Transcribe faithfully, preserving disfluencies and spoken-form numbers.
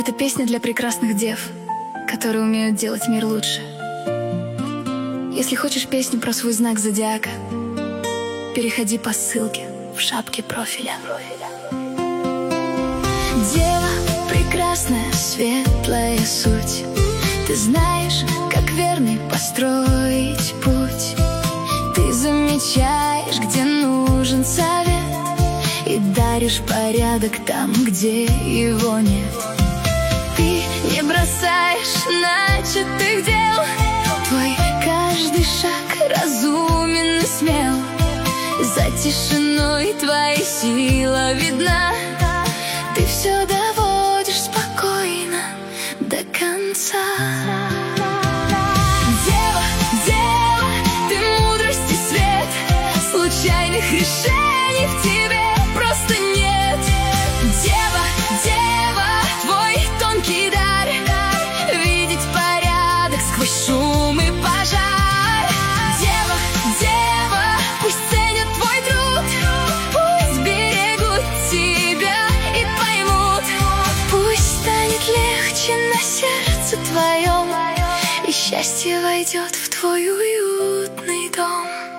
Это песня для прекрасных дев, которые умеют делать мир лучше. Если хочешь песню про свой знак зодиака, переходи по ссылке в шапке профиля. Дева, прекрасная, светлая суть. Ты знаешь, как верный построить путь. Ты замечаешь, где нужен совет, и даришь порядок там, где его нет. Ты не бросаешь начатых дел. Твой каждый шаг разумен и смел. За тишиной твоя сила видна. Ты все доводишь спокойно до конца. Дева, дева, ты мудрость и свет. Случайных решений в тебе просто нет. Дева, дева, твой тонкий дар видеть порядок сквозь шум и пожар. Дева, дева, пусть ценят твой труд, пусть берегут тебя и поймут. Пусть станет легче на сердце твоем, и счастье войдет в твой уютный дом.